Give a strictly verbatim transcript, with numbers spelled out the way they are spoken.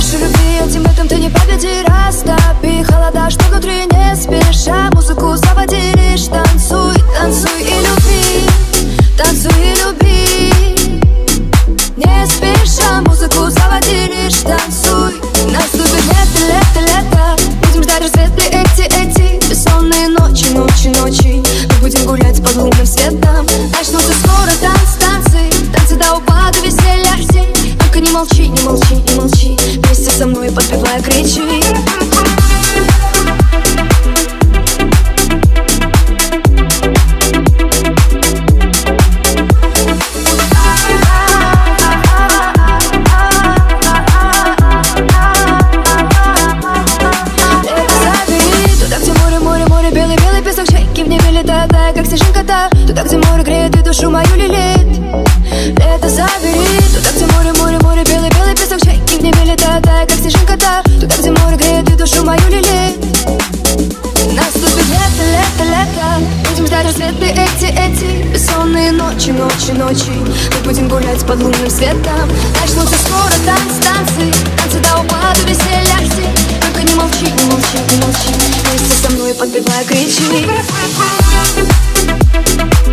Нашей любви этим летом ты не победи. Растопи холода, что внутри не спеша. Музыку заводи, лишь танцуй, танцуй и люби, танцуй и люби. Не спеша, музыку заводи, лишь танцуй. Наступит лето, лето, лето. Будем ждать рассветы эти, эти бессонные ночи, ночи, ночи. Мы будем гулять под лунным светом. Начнутся скоро танцы, танцы, танцы до упаду, веселья все. Только не молчи, не молчи, не молчи. Вместе со мной подпевай, кричи. Летая, как снежинка-то, туда, где море греет и душу мою лелеет. Лето забери, туда, где море, море, море, белый-белый песок, чайки в небе летая, как снежинка-то, туда, где море греет и душу мою лелеет. Наступит лето, лето, лето. Будем ждать рассветы эти, эти бессонные ночи, ночи, ночи. Мы будем гулять под лунным светом. Начнутся скоро танцы, танцы, танцы до упаду, веселья все. Только не молчи, не молчи, не молчи. Вместе со мной подпевай, кричи.